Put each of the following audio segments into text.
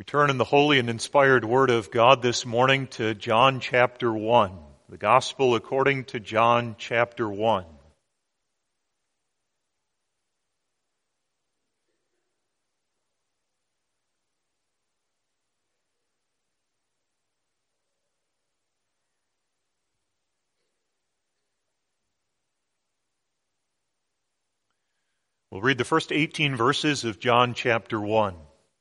We turn in the holy and inspired Word of God this morning to John chapter 1, the Gospel according to John chapter 1. We'll read the first 18 verses of John chapter 1.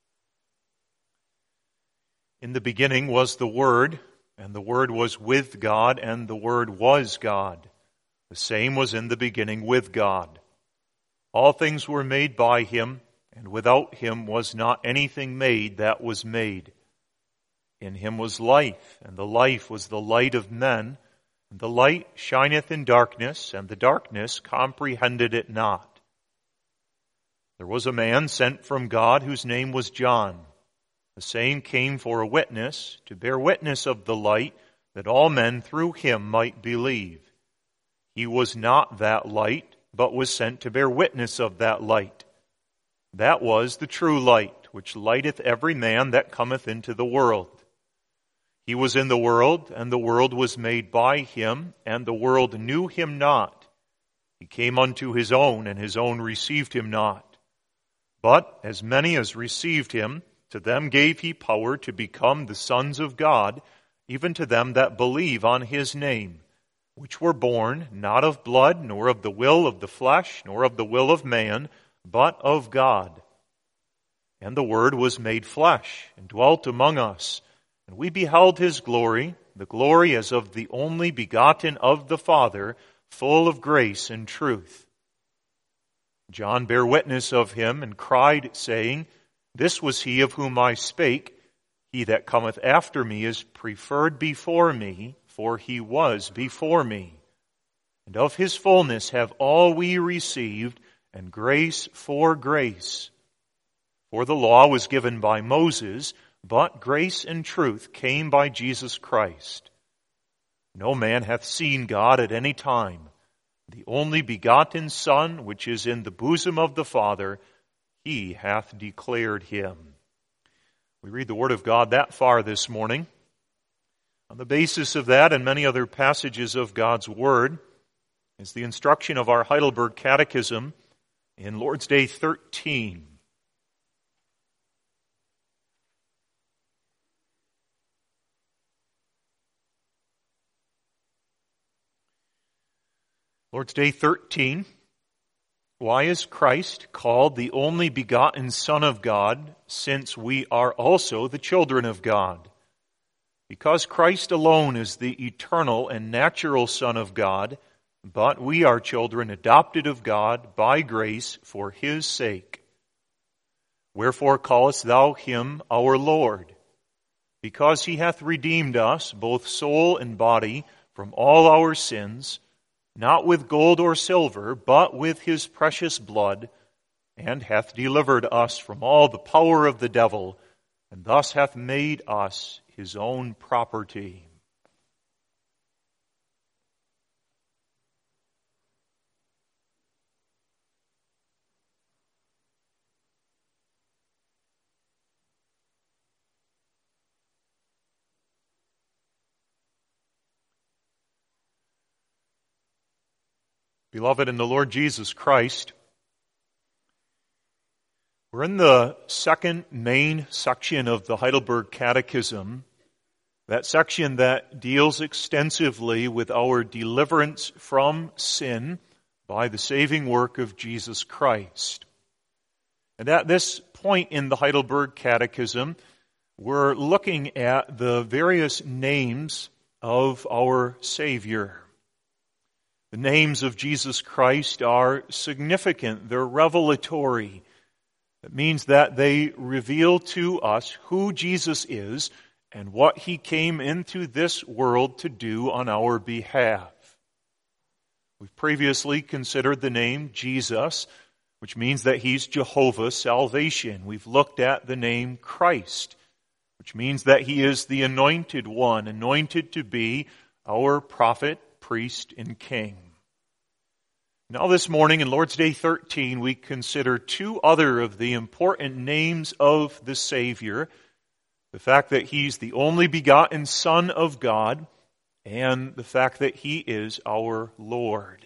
In the beginning was the Word, and the Word was with God, and the Word was God. The same was in the beginning with God. All things were made by Him, and without Him was not anything made that was made. In Him was life, and the life was the light of men. And the light shineth in darkness, and the darkness comprehended it not. There was a man sent from God whose name was John. The same came for a witness, to bear witness of the light, that all men through him might believe. He was not that light, but was sent to bear witness of that light. That was the true light, which lighteth every man that cometh into the world. He was in the world, and the world was made by him, and the world knew him not. He came unto his own, and his own received him not. But as many as received him, to them gave he power to become the sons of God, even to them that believe on his name, which were born not of blood, nor of the will of the flesh, nor of the will of man, but of God. And the Word was made flesh, and dwelt among us, and we beheld his glory, the glory as of the only begotten of the Father, full of grace and truth. John bare witness of him, and cried, saying, This was he of whom I spake. He that cometh after me is preferred before me, for he was before me. And of his fullness have all we received, and grace for grace. For the law was given by Moses, but grace and truth came by Jesus Christ. No man hath seen God at any time. The only begotten Son, which is in the bosom of the Father, He hath declared him. We read the Word of God that far this morning. On the basis of that and many other passages of God's Word is the instruction of our Heidelberg Catechism in Lord's Day 13. Lord's Day 13. Why is Christ called the only begotten Son of God, since we are also the children of God? Because Christ alone is the eternal and natural Son of God, but we are children adopted of God by grace for His sake. Wherefore callest thou Him our Lord? Because He hath redeemed us, both soul and body, from all our sins, not with gold or silver, but with His precious blood, and hath delivered us from all the power of the devil, and thus hath made us His own property. Beloved in the Lord Jesus Christ, we're in the second main section of the Heidelberg Catechism, that section that deals extensively with our deliverance from sin by the saving work of Jesus Christ. And at this point in the Heidelberg Catechism, we're looking at the various names of our Savior. The names of Jesus Christ are significant. They're revelatory. It means that they reveal to us who Jesus is and what He came into this world to do on our behalf. We've previously considered the name Jesus, which means that He's Jehovah's salvation. We've looked at the name Christ, which means that He is the anointed one, anointed to be our prophet, priest, and king. Now this morning in Lord's Day 13, we consider two other of the important names of the Savior, the fact that He's the only begotten Son of God, and the fact that He is our Lord.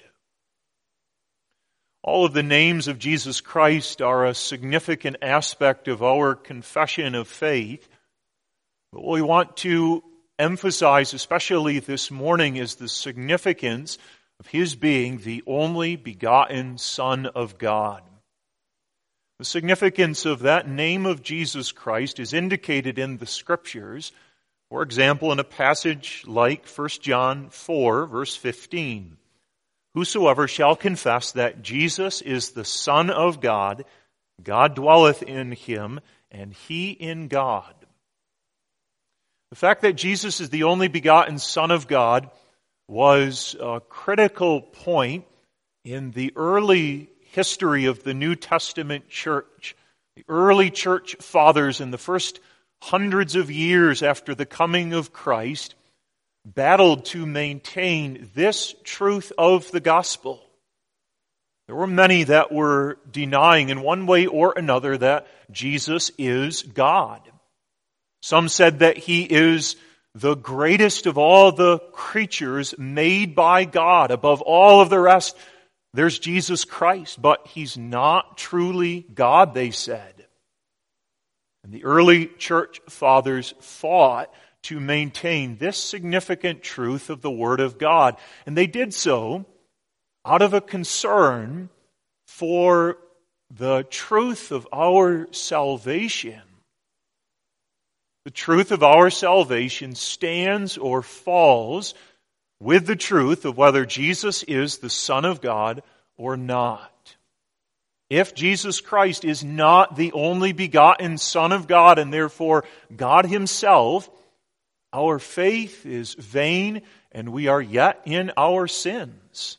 All of the names of Jesus Christ are a significant aspect of our confession of faith. But what we want to emphasize, especially this morning, is the significance of His being the only begotten Son of God. The significance of that name of Jesus Christ is indicated in the Scriptures. For example, in a passage like 1 John 4, verse 15. Whosoever shall confess that Jesus is the Son of God, God dwelleth in him, and he in God. The fact that Jesus is the only begotten Son of God was a critical point in the early history of the New Testament church. The early church fathers in the first hundreds of years after the coming of Christ battled to maintain this truth of the gospel. There were many that were denying in one way or another that Jesus is God. Some said that He is the greatest of all the creatures made by God. Above all of the rest, there's Jesus Christ, but He's not truly God, they said. And the early church fathers fought to maintain this significant truth of the Word of God. And they did so out of a concern for the truth of our salvation. The truth of our salvation stands or falls with the truth of whether Jesus is the Son of God or not. If Jesus Christ is not the only begotten Son of God and therefore God Himself, our faith is vain and we are yet in our sins.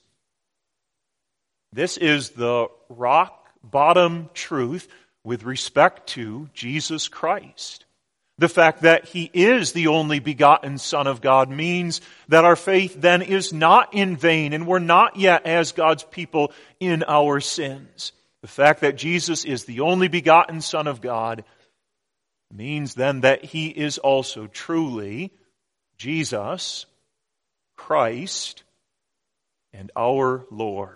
This is the rock bottom truth with respect to Jesus Christ. The fact that He is the only begotten Son of God means that our faith then is not in vain and we're not yet as God's people in our sins. The fact that Jesus is the only begotten Son of God means then that He is also truly Jesus, Christ, and our Lord.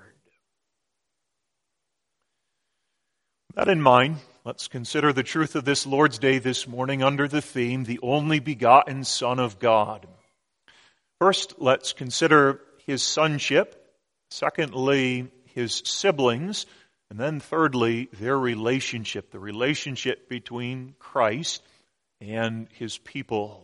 With that in mind, let's consider the truth of this Lord's Day this morning under the theme, the only begotten Son of God. First, let's consider His sonship. Secondly, His siblings. And then thirdly, their relationship, the relationship between Christ and His people.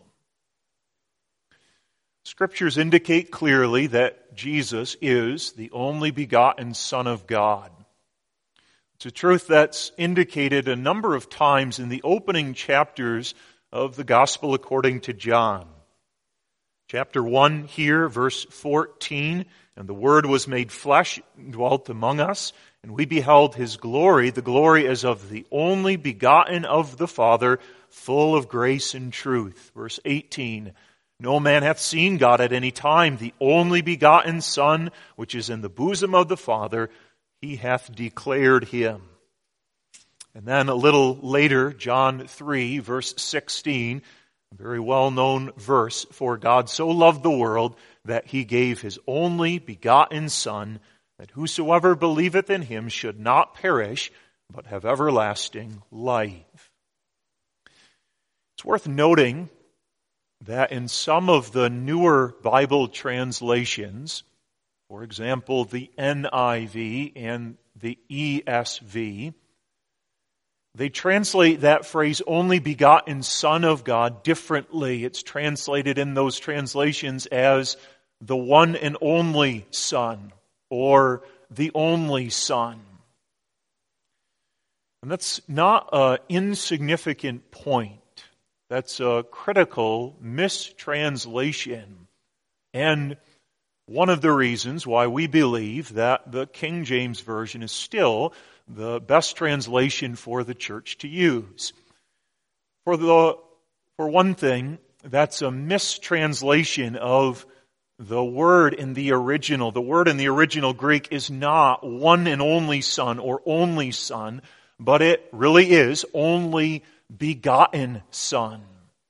Scriptures indicate clearly that Jesus is the only begotten Son of God. It's a truth that's indicated a number of times in the opening chapters of the Gospel according to John. Chapter 1 here, verse 14, and the Word was made flesh and dwelt among us, and we beheld His glory, the glory as of the only begotten of the Father, full of grace and truth. Verse 18, no man hath seen God at any time, the only begotten Son, which is in the bosom of the Father, He hath declared Him. And then a little later, John 3, verse 16, a very well-known verse, for God so loved the world that He gave His only begotten Son, that whosoever believeth in Him should not perish, but have everlasting life. It's worth noting that in some of the newer Bible translations, for example, the NIV and the ESV, they translate that phrase, only begotten Son of God, differently. It's translated in those translations as the one and only Son, or the only Son. And that's not an insignificant point. That's a critical mistranslation. And one of the reasons why we believe that the King James Version is still the best translation for the church to use. For one thing, that's a mistranslation of the word in the original. The word in the original Greek is not one and only Son or only Son, but it really is only begotten Son.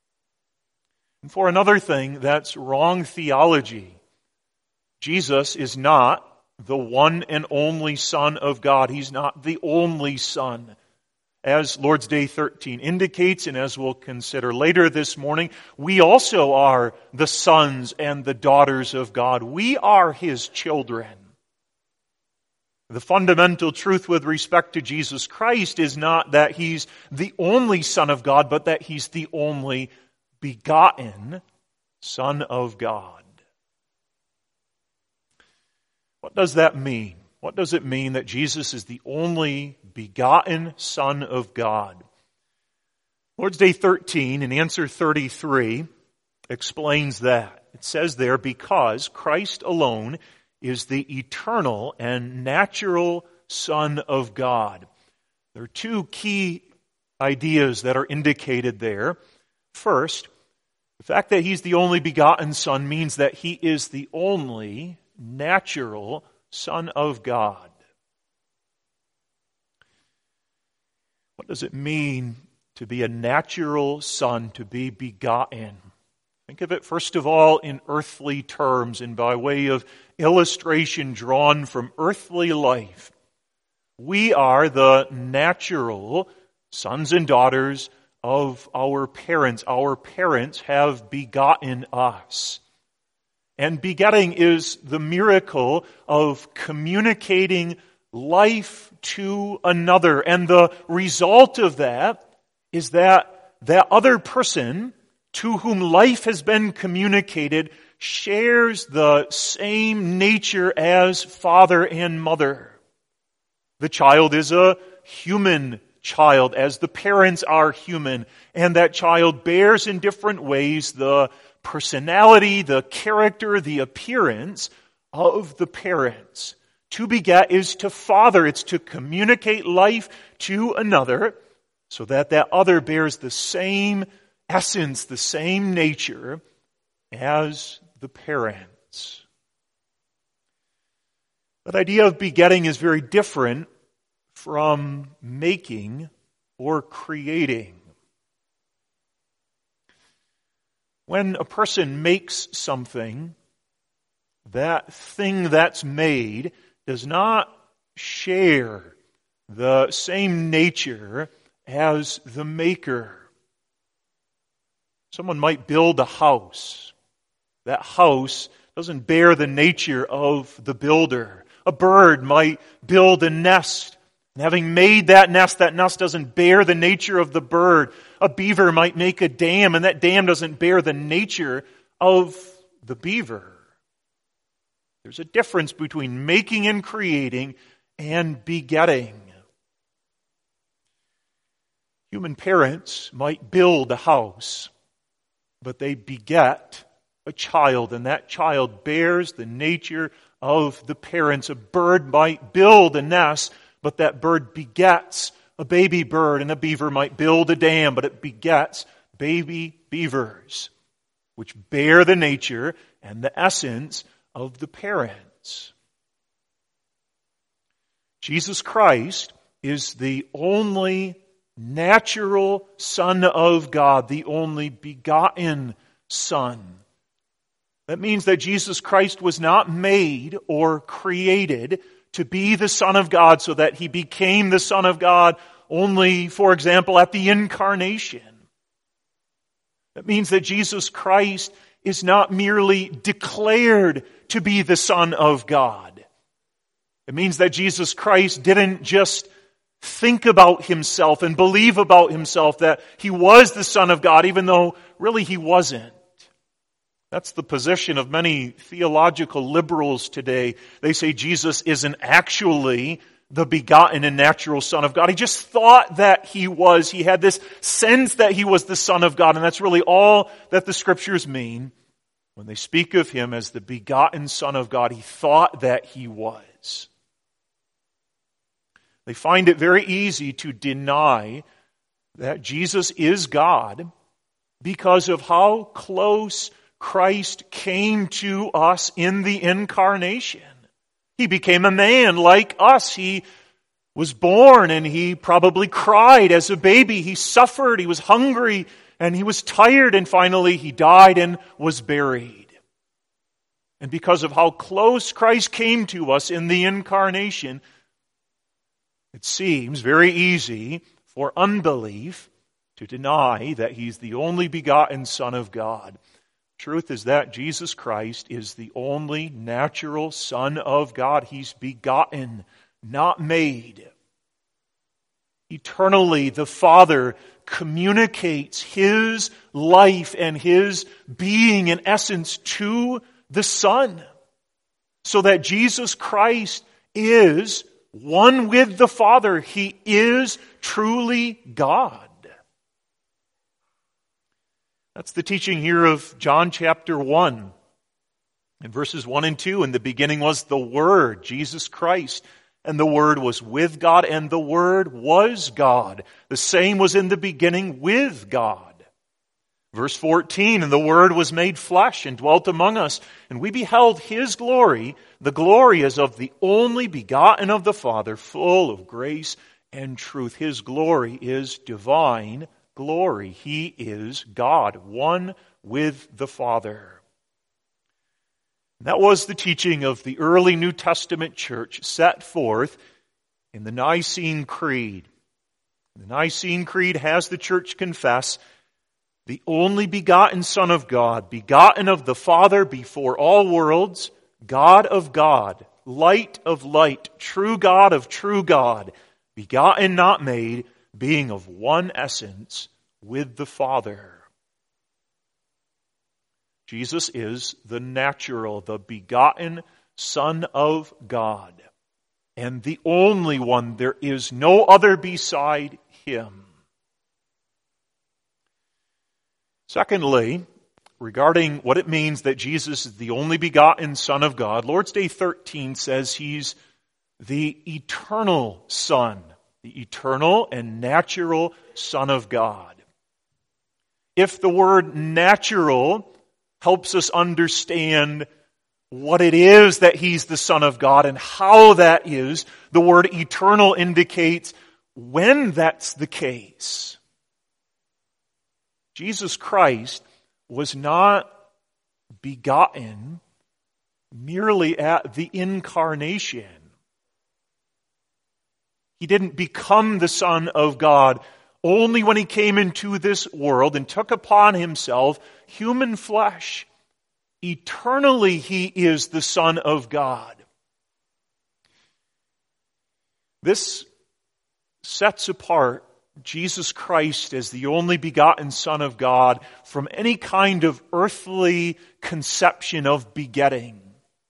And for another thing, that's wrong theology. Jesus is not the one and only Son of God. He's not the only Son. As Lord's Day 13 indicates, and as we'll consider later this morning, we also are the sons and the daughters of God. We are His children. The fundamental truth with respect to Jesus Christ is not that He's the only Son of God, but that He's the only begotten Son of God. What does that mean? What does it mean that Jesus is the only begotten Son of God? Lord's Day 13 in answer 33 explains that. It says there, because Christ alone is the eternal and natural Son of God. There are two key ideas that are indicated there. First, the fact that He's the only begotten Son means that He is the only natural Son of God. What does it mean to be a natural son, to be begotten? Think of it first of all in earthly terms and by way of illustration drawn from earthly life. We are the natural sons and daughters of our parents. Our parents have begotten us. And begetting is the miracle of communicating life to another. And the result of that is that other person to whom life has been communicated shares the same nature as father and mother. The child is a human child, as the parents are human, and that child bears in different ways the personality, the character, the appearance of the parents. To beget is to father. It's to communicate life to another so that other bears the same essence, the same nature as the parents. That idea of begetting is very different from making or creating. When a person makes something, that thing that's made does not share the same nature as the maker. Someone might build a house. That house doesn't bear the nature of the builder. A bird might build a nest. And having made that nest doesn't bear the nature of the bird. A beaver might make a dam, and that dam doesn't bear the nature of the beaver. There's a difference between making and creating and begetting. Human parents might build a house, but they beget a child, and that child bears the nature of the parents. A bird might build a nest, but that bird begets a baby bird, and a beaver might build a dam, but it begets baby beavers, which bear the nature and the essence of the parents. Jesus Christ is the only natural Son of God, the only begotten Son. That means that Jesus Christ was not made or created to be the Son of God so that He became the Son of God only, for example, at the incarnation. That means that Jesus Christ is not merely declared to be the Son of God. It means that Jesus Christ didn't just think about Himself and believe about Himself that He was the Son of God, even though really He wasn't. That's the position of many theological liberals today. They say Jesus isn't actually the begotten and natural Son of God. He just thought that He was. He had this sense that He was the Son of God, and that's really all that the Scriptures mean. When they speak of Him as the begotten Son of God, He thought that He was. They find it very easy to deny that Jesus is God because of how close Christ came to us in the incarnation. He became a man like us. He was born and He probably cried as a baby. He suffered. He was hungry. and he was tired, and finally he died and was buried. And because of how close Christ came to us in the incarnation, it seems very easy for unbelief to deny that he's the only begotten Son of God. Truth is that Jesus Christ is the only natural Son of God. He's begotten, not made. Eternally, the Father communicates His life and His being and essence to the Son, so that Jesus Christ is one with the Father. He is truly God. That's the teaching here of John chapter 1. In verses 1 and 2, in the beginning was the Word, Jesus Christ, and the Word was with God, and the Word was God. The same was in the beginning with God. Verse 14, and the Word was made flesh and dwelt among us, and we beheld His glory. The glory is of the only begotten of the Father, full of grace and truth. His glory is divine glory. He is God, one with the Father. That was the teaching of the early New Testament church set forth in the Nicene Creed. The Nicene Creed has the church confess the only begotten Son of God, begotten of the Father before all worlds, God of God, light of light, true God of true God, begotten not made, being of one essence with the Father. Jesus is the natural, the begotten Son of God, and the only one. There is no other beside Him. Secondly, regarding what it means that Jesus is the only begotten Son of God, Lord's Day 13 says He's the eternal Son, the eternal and natural Son of God. If the word natural helps us understand what it is that He's the Son of God and how that is, the word eternal indicates when that's the case. Jesus Christ was not begotten merely at the incarnation. He didn't become the Son of God only when He came into this world and took upon Himself human flesh. Eternally, He is the Son of God. This sets apart Jesus Christ as the only begotten Son of God from any kind of earthly conception of begetting.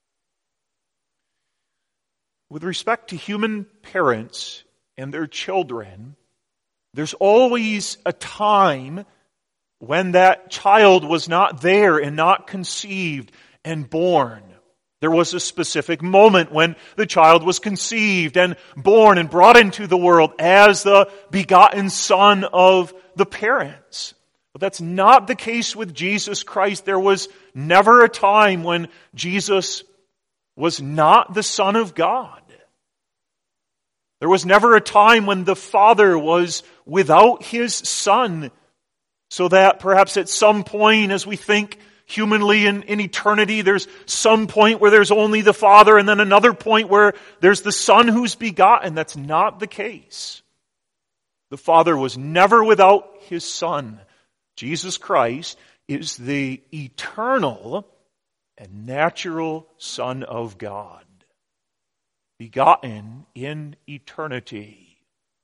With respect to human parents and their children, there's always a time when that child was not there and not conceived and born. There was a specific moment when the child was conceived and born and brought into the world as the begotten son of the parents. But that's not the case with Jesus Christ. There was never a time when Jesus was not the Son of God. There was never a time when the Father was without His Son, so that perhaps at some point, as we think humanly in eternity, there's some point where there's only the Father and then another point where there's the Son who's begotten. That's not the case. The Father was never without His Son. Jesus Christ is the eternal and natural Son of God, begotten in eternity.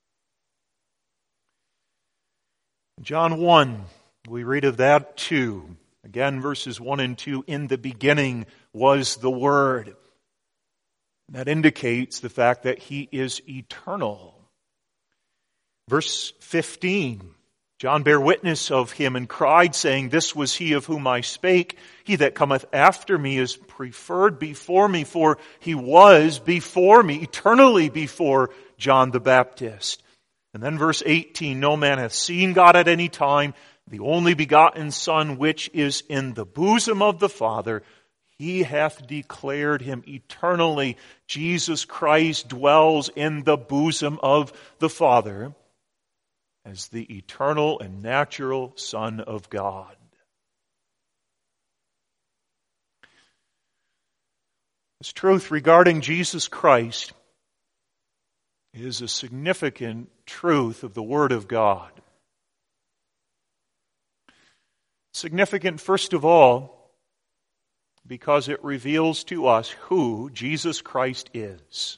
John 1, we read of that too. Again, verses 1 and 2, in the beginning was the Word. That indicates the fact that He is eternal. Verse 15, John bare witness of Him and cried, saying, This was He of whom I spake. He that cometh after me is preferred before me, for He was before me, eternally before John the Baptist. And then verse 18, No man hath seen God at any time, the only begotten Son, which is in the bosom of the Father, He hath declared Him eternally. Jesus Christ dwells in the bosom of the Father. as the eternal and natural Son of God. This truth regarding Jesus Christ is a significant truth of the Word of God. Significant, first of all, because it reveals to us who Jesus Christ is.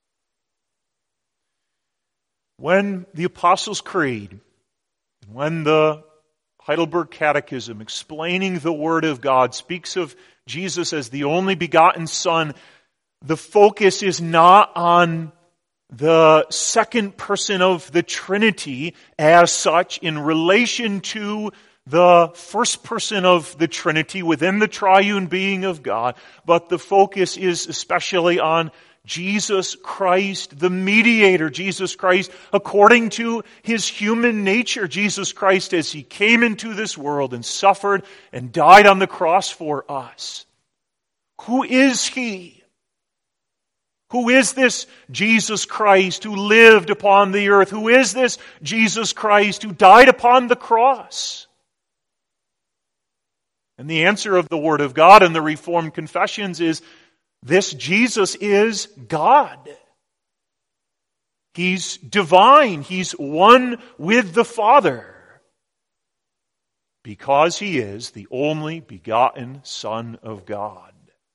When the Apostles' Creed, and when the Heidelberg Catechism explaining the Word of God speaks of Jesus as the only begotten Son, the focus is not on the second person of the Trinity as such in relation to the first person of the Trinity within the triune being of God, but the focus is especially on Jesus Christ, the mediator, Jesus Christ according to His human nature, Jesus Christ as He came into this world and suffered and died on the cross for us. Who is He? Who is this Jesus Christ who lived upon the earth? Who is this Jesus Christ who died upon the cross? And the answer of the Word of God and the Reformed confessions is, this Jesus is God. He's divine. He's one with the Father. Because He is the only begotten Son of God.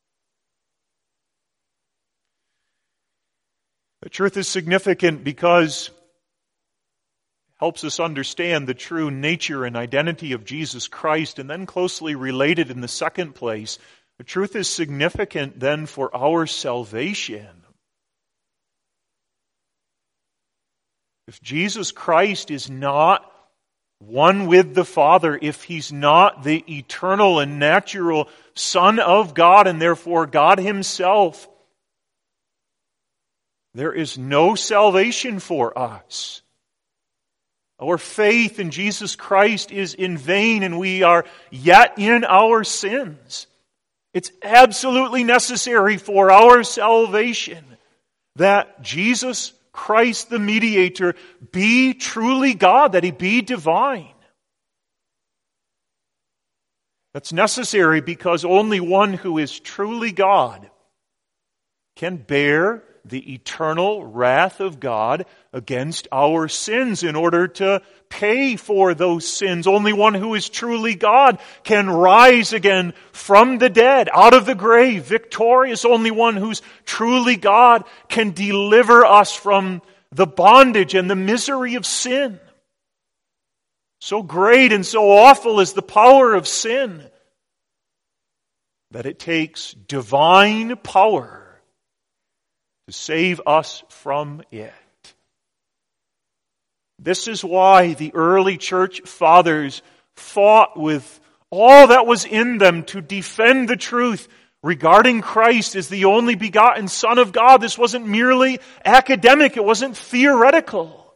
The truth is significant because it helps us understand the true nature and identity of Jesus Christ, and then closely related in the second place, the truth is significant then for our salvation. If Jesus Christ is not one with the Father, if He's not the eternal and natural Son of God and therefore God Himself, there is no salvation for us. Our faith in Jesus Christ is in vain and we are yet in our sins. It's absolutely necessary for our salvation that Jesus Christ, the mediator, be truly God, that He be divine. That's necessary because only one who is truly God can bear the eternal wrath of God against our sins in order to pay for those sins. Only one who is truly God can rise again from the dead, out of the grave, victorious. Only one who's truly God can deliver us from the bondage and the misery of sin. So great and so awful is the power of sin that it takes divine power to save us from it. This is why the early church fathers fought with all that was in them to defend the truth regarding Christ as the only begotten Son of God. This wasn't merely academic, it wasn't theoretical.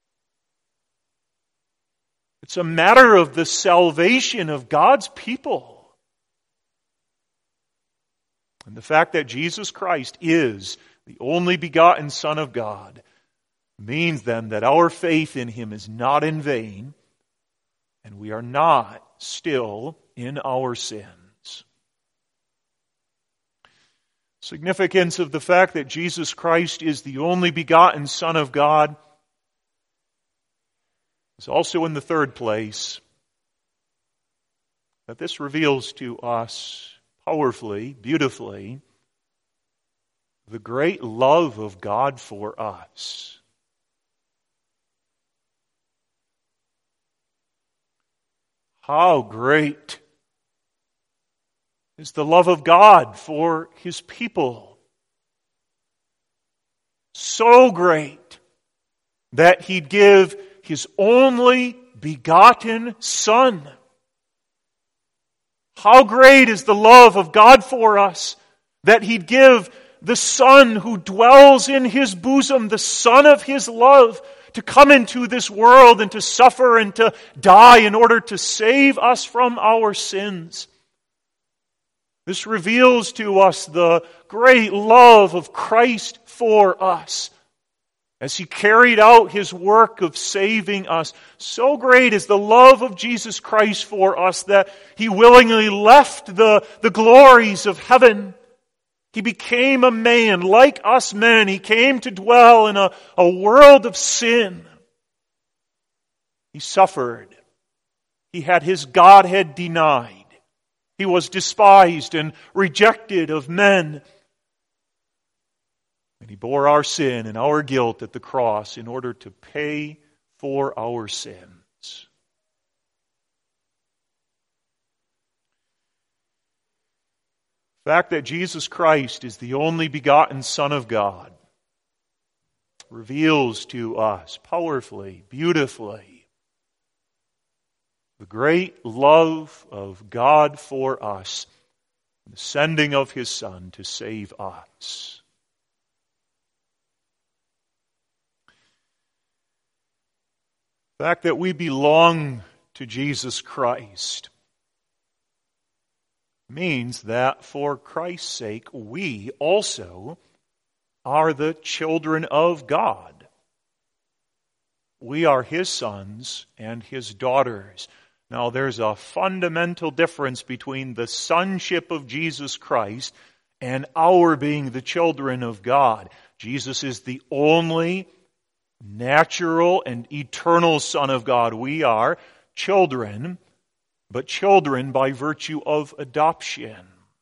It's a matter of the salvation of God's people. And the fact that Jesus Christ is the only begotten Son of God means then that our faith in Him is not in vain and we are not still in our sins. Significance of the fact that Jesus Christ is the only begotten Son of God is also in the third place that this reveals to us powerfully, beautifully, the great love of God for us. How great is the love of God for His people. So great that He'd give His only begotten Son. How great is the love of God for us that He'd give the Son who dwells in His bosom, the Son of His love, to come into this world and to suffer and to die in order to save us from our sins. This reveals to us the great love of Christ for us. as He carried out His work of saving us. So great is the love of Jesus Christ for us that He willingly left the glories of heaven. He became a man like us men. He came to dwell in a world of sin. He suffered. He had His Godhead denied. He was despised and rejected of men. And He bore our sin and our guilt at the cross in order to pay for our sins. The fact that Jesus Christ is the only begotten Son of God reveals to us powerfully, beautifully, the great love of God for us, the sending of His Son to save us. The fact that we belong to Jesus Christ means that for Christ's sake, we also are the children of God. We are His sons and His daughters. Now, there's a fundamental difference between the sonship of Jesus Christ and our being the children of God. Jesus is the only natural and eternal Son of God. We are children, but children by virtue of adoption.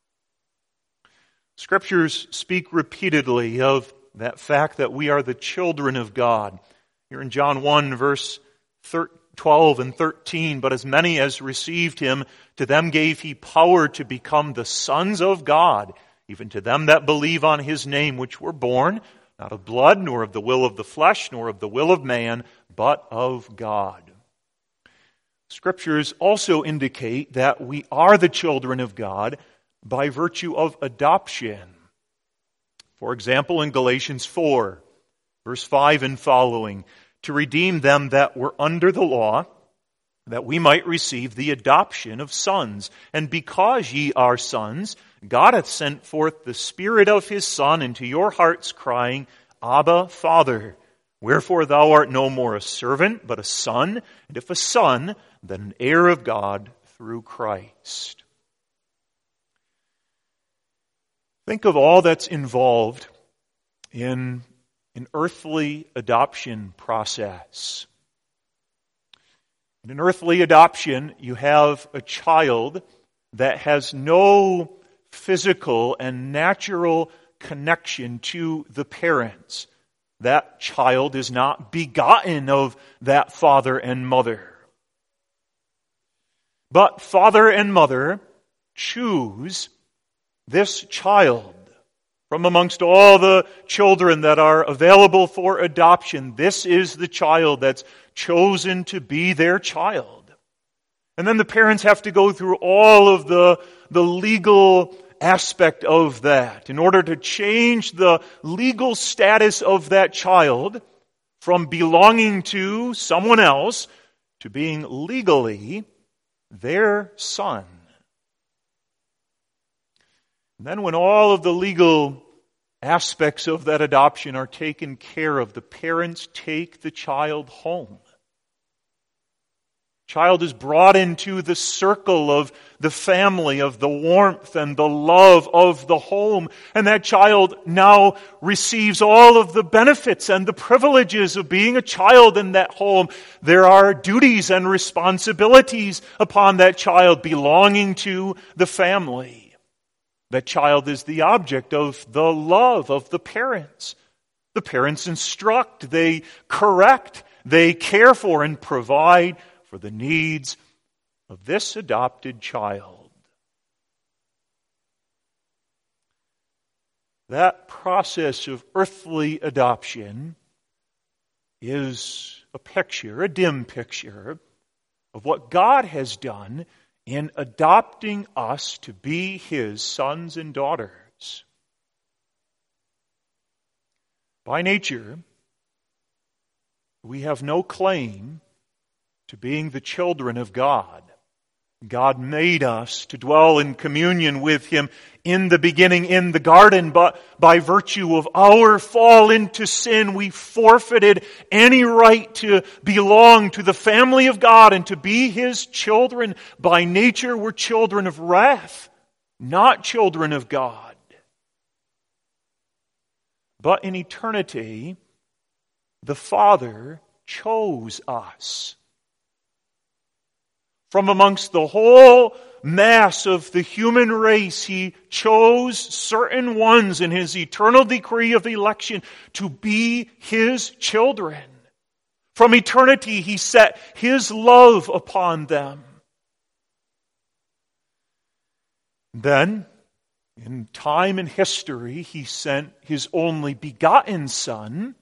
Scriptures speak repeatedly of that fact that we are the children of God. Here in John 1, verse 12 and 13, but as many as received Him, to them gave He power to become the sons of God, even to them that believe on His name, which were born not of blood, nor of the will of the flesh, nor of the will of man, but of God. Scriptures also indicate that we are the children of God by virtue of adoption. For example, in Galatians 4, verse 5 and following, to redeem them that were under the law, that we might receive the adoption of sons. And because ye are sons, God hath sent forth the Spirit of His Son into your hearts, crying, Abba, Father. Wherefore thou art no more a servant, but a son, and if a son, then an heir of God through Christ. Think of all that's involved in an earthly adoption process. In an earthly adoption, you have a child that has no physical and natural connection to the parents. That child is not begotten of that father and mother. But father and mother choose this child from amongst all the children that are available for adoption. This is the child that's chosen to be their child. And then the parents have to go through all of the legal aspect of that in order to change the legal status of that child from belonging to someone else to being legally their son. And then when all of the legal aspects of that adoption are taken care of, the parents take the child home. Child is brought into the circle of the family, of the warmth and the love of the home. And that child now receives all of the benefits and the privileges of being a child in that home. There are duties and responsibilities upon that child belonging to the family. That child is the object of the love of the parents. The parents instruct, they correct, they care for and provide for the needs of this adopted child. That process of earthly adoption is a picture, a dim picture, of what God has done in adopting us to be His sons and daughters. By nature, we have no claim to being the children of God. God made us to dwell in communion with Him in the beginning in the garden, but by virtue of our fall into sin, we forfeited any right to belong to the family of God and to be His children. By nature, we're children of wrath, not children of God. But in eternity, the Father chose us. From amongst the whole mass of the human race, He chose certain ones in His eternal decree of election to be His children. From eternity, He set His love upon them. Then, in time and history, He sent His only begotten Son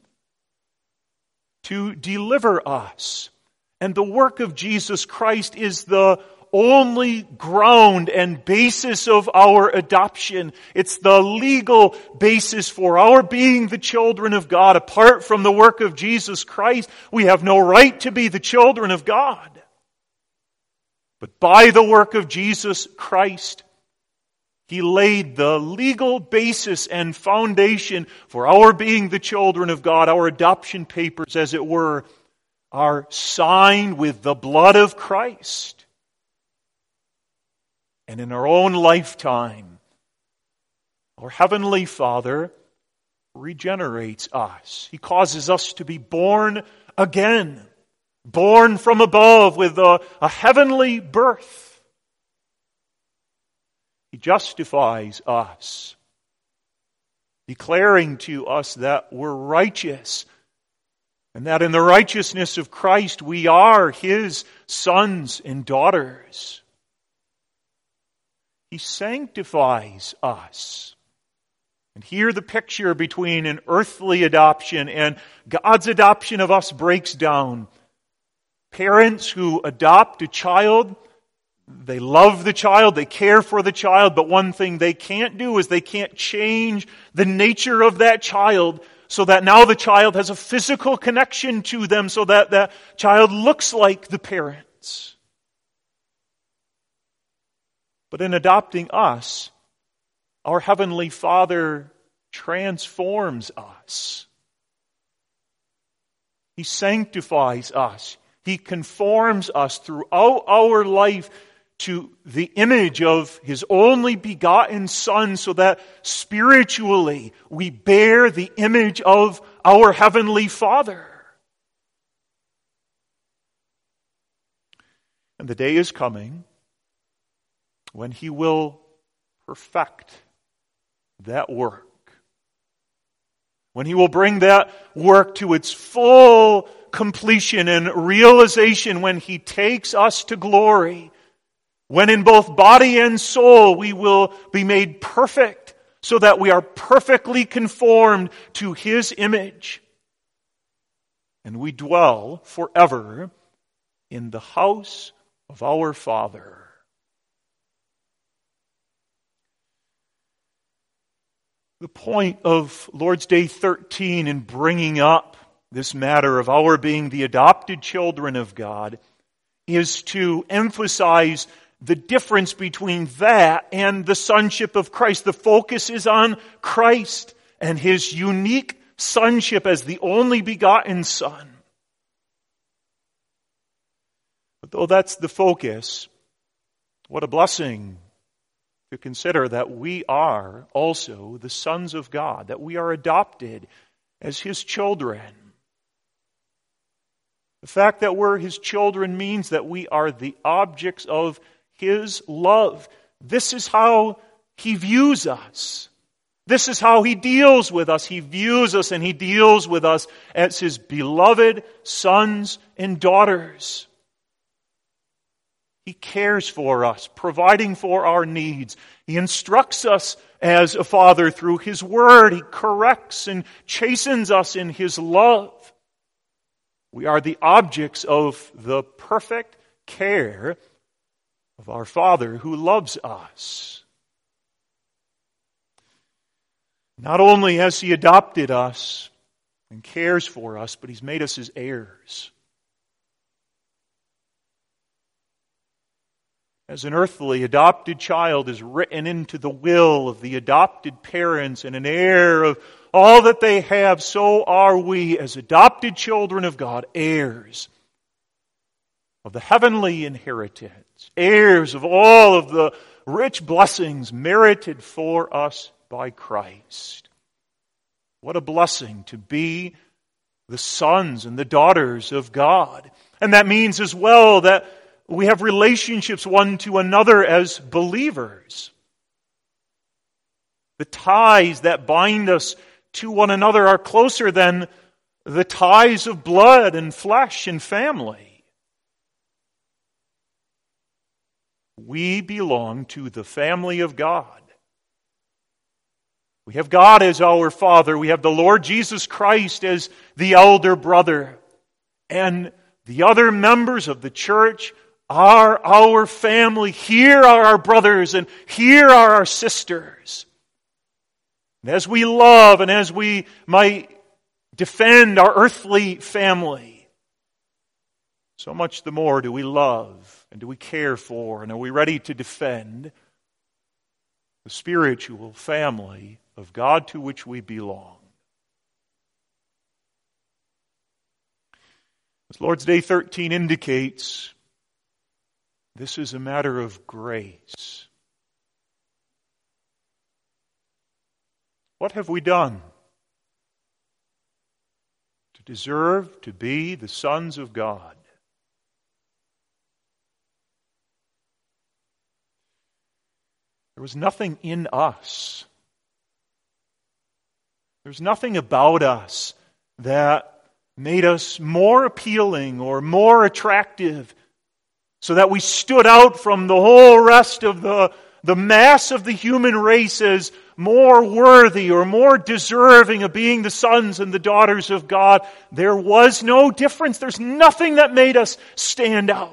to deliver us. And the work of Jesus Christ is the only ground and basis of our adoption. It's the legal basis for our being the children of God. Apart from the work of Jesus Christ, we have no right to be the children of God. But by the work of Jesus Christ, He laid the legal basis and foundation for our being the children of God. Our adoption papers, as it were, are signed with the blood of Christ. And in our own lifetime, our Heavenly Father regenerates us. He causes us to be born again, born from above with a heavenly birth. He justifies us, declaring to us that we're righteous, and that in the righteousness of Christ we are His sons and daughters. He sanctifies us. And here the picture between an earthly adoption and God's adoption of us breaks down. Parents who adopt a child, they love the child, they care for the child, but one thing they can't do is they can't change the nature of that child so that now the child has a physical connection to them, so that the child looks like the parents. But in adopting us, our Heavenly Father transforms us. He sanctifies us. He conforms us throughout our life to the image of His only begotten Son, so that spiritually we bear the image of our Heavenly Father. And the day is coming when He will perfect that work. When He will bring that work to its full completion and realization, when He takes us to glory. When in both body and soul we will be made perfect, so that we are perfectly conformed to His image. And we dwell forever in the house of our Father. The point of Lord's Day 13 in bringing up this matter of our being the adopted children of God is to emphasize the difference between that and the sonship of Christ. The focus is on Christ and His unique sonship as the only begotten Son. But though that's the focus, what a blessing to consider that we are also the sons of God, that we are adopted as His children. The fact that we're His children means that we are the objects of His love. This is how He views us. This is how He deals with us. He views us and He deals with us as His beloved sons and daughters. He cares for us, providing for our needs. He instructs us as a father through His Word. He corrects and chastens us in His love. We are the objects of the perfect care of our Father who loves us. Not only has He adopted us and cares for us, but He's made us His heirs. As an earthly adopted child is written into the will of the adopted parents and an heir of all that they have, so are we as adopted children of God, heirs of the heavenly inheritance, heirs of all of the rich blessings merited for us by Christ. What a blessing to be the sons and the daughters of God. And that means as well that we have relationships one to another as believers. The ties that bind us to one another are closer than the ties of blood and flesh and family. We belong to the family of God. We have God as our Father. We have the Lord Jesus Christ as the elder brother. And the other members of the church are our family. Here are our brothers and here are our sisters. And as we love and as we might defend our earthly family, so much the more do we love and do we care for and are we ready to defend the spiritual family of God to which we belong. As Lord's Day 13 indicates, this is a matter of grace. What have we done to deserve to be the sons of God? There was nothing in us. There's nothing about us that made us more appealing or more attractive so that we stood out from the whole rest of the mass of the human race as more worthy or more deserving of being the sons and the daughters of God. There was no difference. There's nothing that made us stand out.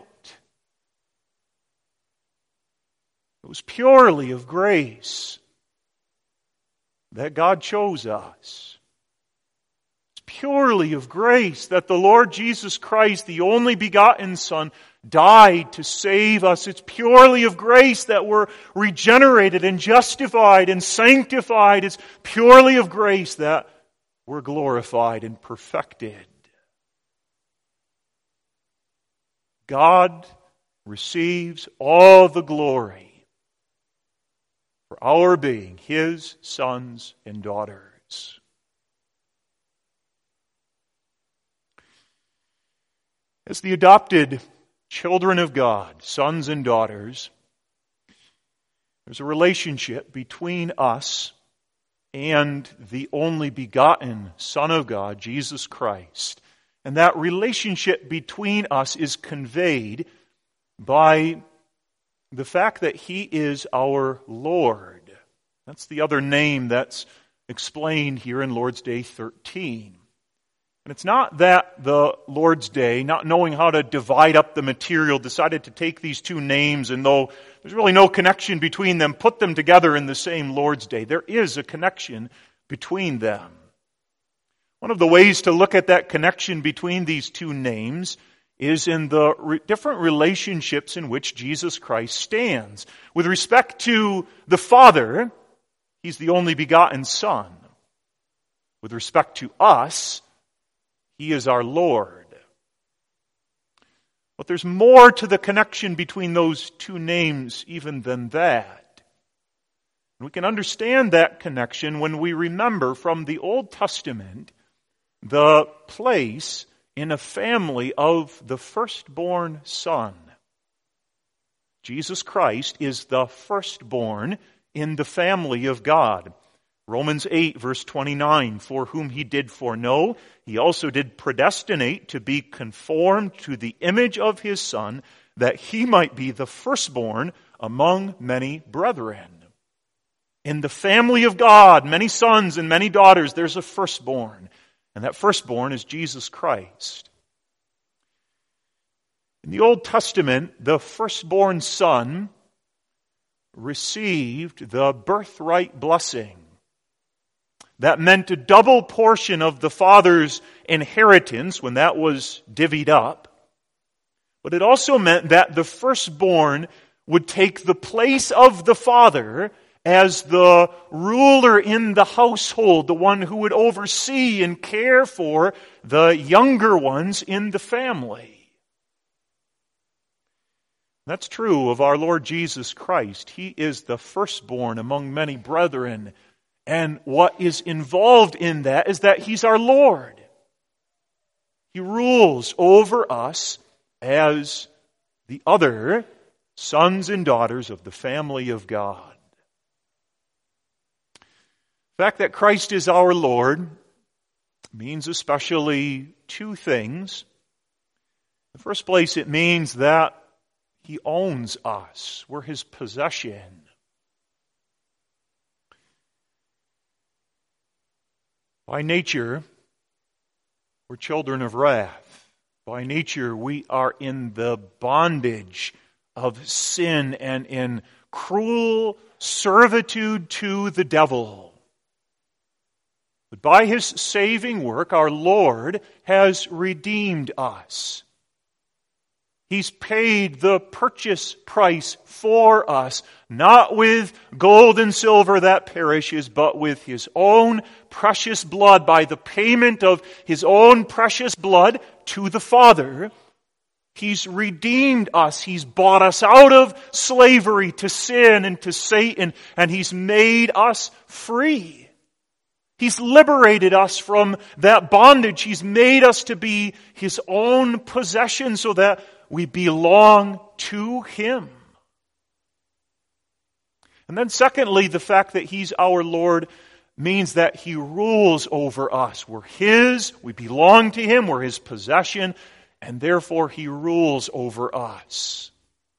It was purely of grace that God chose us. It's purely of grace that the Lord Jesus Christ, the only begotten Son, died to save us. It's purely of grace that we're regenerated and justified and sanctified. It's purely of grace that we're glorified and perfected. God receives all the glory for our being His sons and daughters. As the adopted children of God, sons and daughters, there's a relationship between us and the only begotten Son of God, Jesus Christ. And that relationship between us is conveyed by the fact that He is our Lord. That's the other name that's explained here in Lord's Day 13. And it's not that the Lord's Day, not knowing how to divide up the material, decided to take these two names and though there's really no connection between them, put them together in the same Lord's Day. There is a connection between them. One of the ways to look at that connection between these two names is in the different relationships in which Jesus Christ stands. With respect to the Father, He's the only begotten Son. With respect to us, He is our Lord. But there's more to the connection between those two names even than that. We can understand that connection when we remember from the Old Testament the place in a family of the firstborn son. Jesus Christ is the firstborn in the family of God. Romans 8, verse 29, for whom He did foreknow, He also did predestinate to be conformed to the image of His Son, that He might be the firstborn among many brethren. In the family of God, many sons and many daughters, there's a firstborn. And that firstborn is Jesus Christ. In the Old Testament, the firstborn son received the birthright blessing. That meant a double portion of the father's inheritance when that was divvied up. But it also meant that the firstborn would take the place of the father as the ruler in the household, the one who would oversee and care for the younger ones in the family. That's true of our Lord Jesus Christ. He is the firstborn among many brethren. And what is involved in that is that He's our Lord. He rules over us as the other sons and daughters of the family of God. The fact that Christ is our Lord means especially two things. In the first place, it means that He owns us. We're His possession. By nature, we're children of wrath. By nature, we are in the bondage of sin and in cruel servitude to the devil. But by His saving work, our Lord has redeemed us. He's paid the purchase price for us, not with gold and silver that perishes, but with His own precious blood. By the payment of His own precious blood to the Father, He's redeemed us. He's bought us out of slavery to sin and to Satan, and He's made us free. He's liberated us from that bondage. He's made us to be His own possession so that we belong to Him. And then secondly, the fact that He's our Lord means that He rules over us. We're His, we belong to Him, we're His possession, and therefore He rules over us.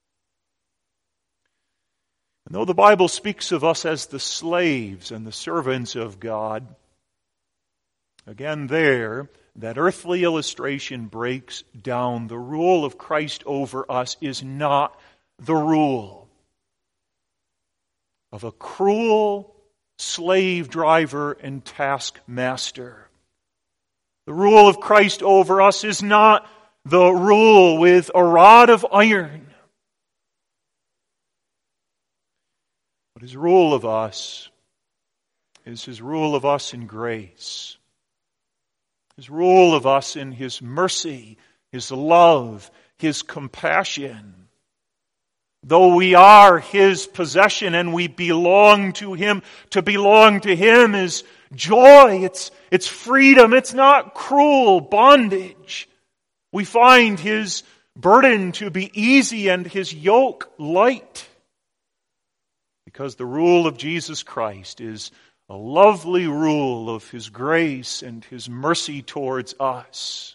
And though the Bible speaks of us as the slaves and the servants of God, again there, that earthly illustration breaks down. The rule of Christ over us is not the rule of a cruel slave driver and taskmaster. The rule of Christ over us is not the rule with a rod of iron. But His rule of us is His rule of us in grace. His rule of us in His mercy, His love, His compassion. Though we are His possession and we belong to Him, to belong to Him is joy, it's freedom, it's not cruel bondage. We find His burden to be easy and His yoke light. Because the rule of Jesus Christ is a lovely rule of His grace and His mercy towards us.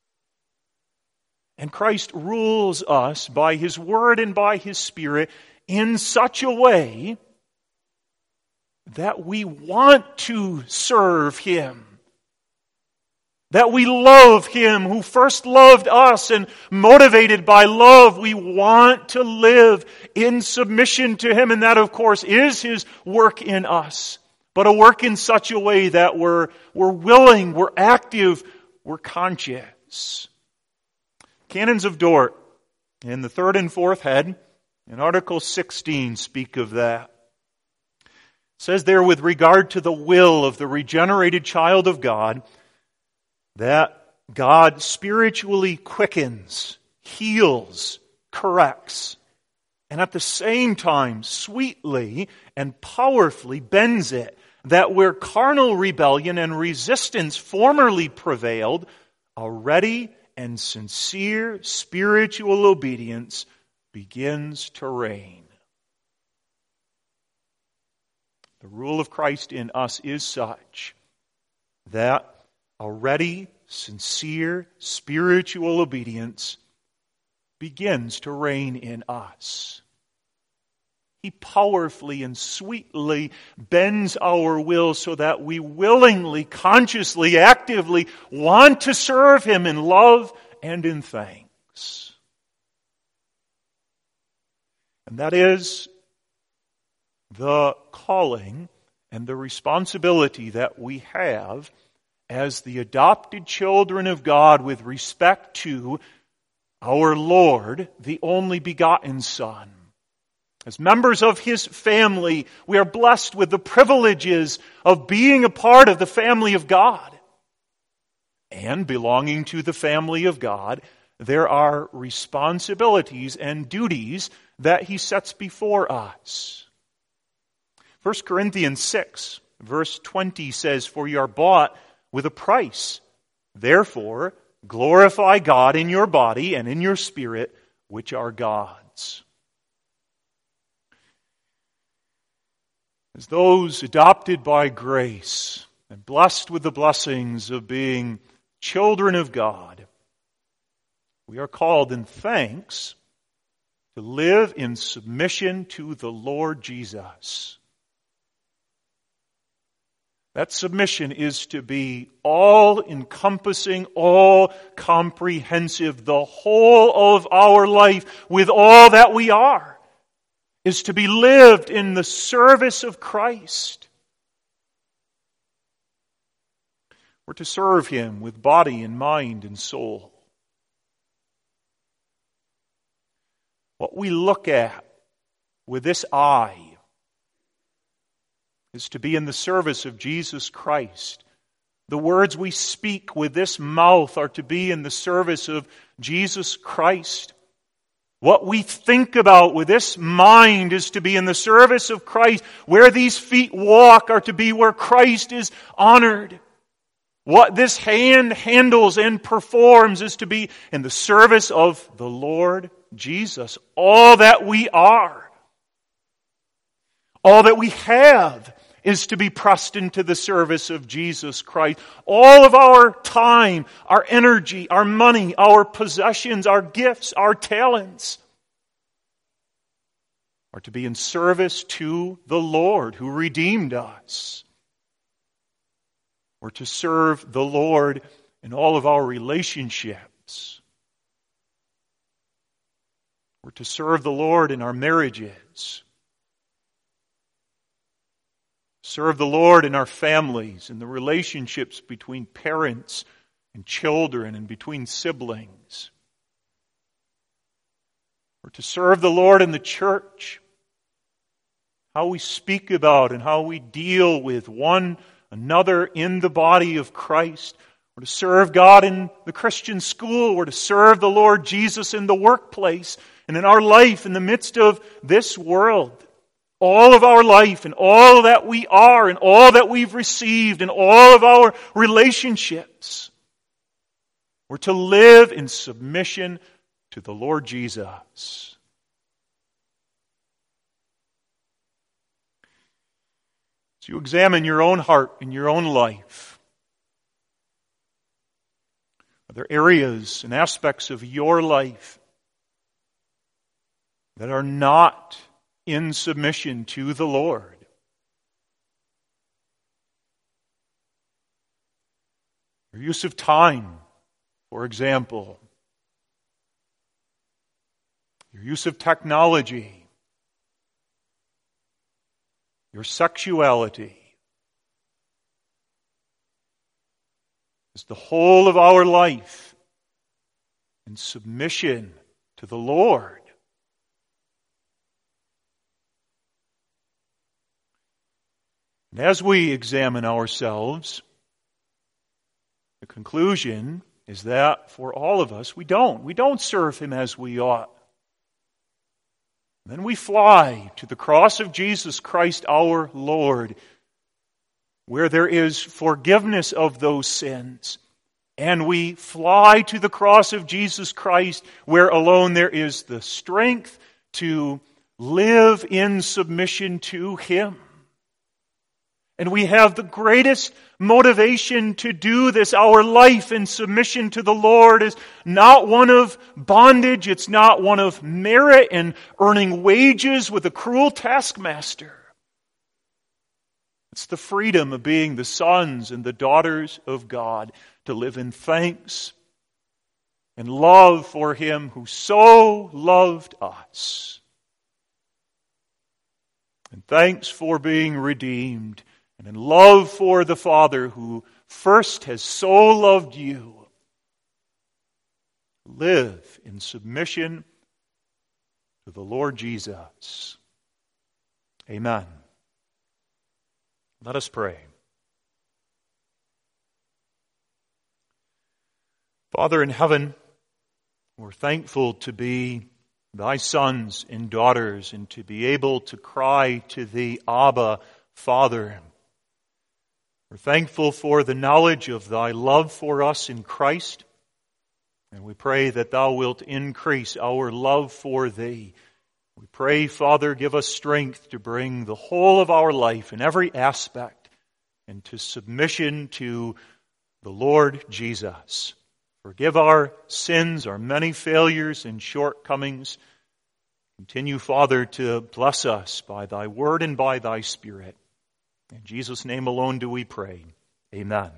And Christ rules us by His Word and by His Spirit in such a way that we want to serve Him. That we love Him who first loved us, and motivated by love, we want to live in submission to Him. And that, of course, is His work in us. But a work in such a way that we're willing, we're active, we're conscious. Canons of Dort in the third and fourth head in Article 16 speak of that. It says there, with regard to the will of the regenerated child of God, that God spiritually quickens, heals, corrects, and at the same time sweetly and powerfully bends it, that where carnal rebellion and resistance formerly prevailed, a ready and sincere spiritual obedience begins to reign. The rule of Christ in us is such that a ready, sincere, spiritual obedience begins to reign in us. He powerfully and sweetly bends our will so that we willingly, consciously, actively want to serve Him in love and in thanks. And that is the calling and the responsibility that we have as the adopted children of God with respect to our Lord, the only begotten Son, As members of His family, we are blessed with the privileges of being a part of the family of God. And belonging to the family of God, there are responsibilities and duties that He sets before us. 1 Corinthians 6, verse 20 says, "For you are bought with a price. Therefore, glorify God in your body and in your spirit, which are God's." As those adopted by grace and blessed with the blessings of being children of God, we are called in thanks to live in submission to the Lord Jesus. That submission is to be all-encompassing, all-comprehensive. The whole of our life, with all that we are, is to be lived in the service of Christ. We're to serve Him with body and mind and soul. What we look at with this eye is to be in the service of Jesus Christ. The words we speak with this mouth are to be in the service of Jesus Christ. What we think about with this mind is to be in the service of Christ. Where these feet walk are to be where Christ is honored. What this hand handles and performs is to be in the service of the Lord Jesus. All that we are, all that we have, is to be pressed into the service of Jesus Christ. All of our time, our energy, our money, our possessions, our gifts, our talents are to be in service to the Lord who redeemed us. We're to serve the Lord in all of our relationships. We're to serve the Lord in our marriages. Serve the Lord in our families, in the relationships between parents and children and between siblings. We're to serve the Lord in the church. How we speak about and how we deal with one another in the body of Christ. We're to serve God in the Christian school. We're to serve the Lord Jesus in the workplace and in our life in the midst of this world. All of our life and all that we are and all that we've received and all of our relationships. We're to live in submission to the Lord Jesus. As you examine your own heart and your own life, are there areas and aspects of your life that are not in submission to the Lord? Your use of time, for example. Your use of technology. Your sexuality. Is the whole of our life in submission to the Lord? And as we examine ourselves, the conclusion is that for all of us, we don't serve Him as we ought. Then we fly to the cross of Jesus Christ our Lord, where there is forgiveness of those sins. And we fly to the cross of Jesus Christ, where alone there is the strength to live in submission to Him. And we have the greatest motivation to do this. Our life in submission to the Lord is not one of bondage. It's not one of merit and earning wages with a cruel taskmaster. It's the freedom of being the sons and the daughters of God, to live in thanks and love for Him who so loved us. And thanks for being redeemed. And in love for the Father who first has so loved you. Live in submission to the Lord Jesus. Amen. Let us pray. Father in heaven, we're thankful to be thy sons and daughters and to be able to cry to thee, Abba, Father. We're thankful for the knowledge of thy love for us in Christ, and we pray that thou wilt increase our love for thee. We pray, Father, give us strength to bring the whole of our life in every aspect into submission to the Lord Jesus. Forgive our sins, our many failures and shortcomings. Continue, Father, to bless us by thy word and by thy Spirit. In Jesus' name alone do we pray. Amen.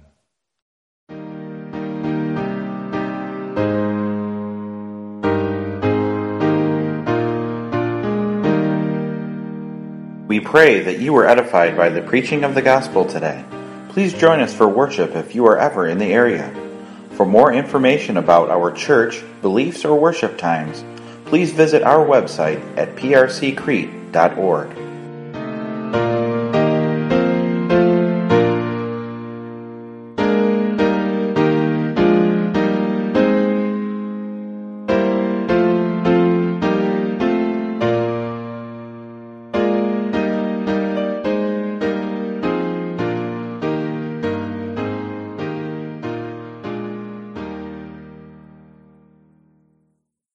We pray that you were edified by the preaching of the gospel today. Please join us for worship if you are ever in the area. For more information about our church, beliefs, or worship times, please visit our website at prccrete.org.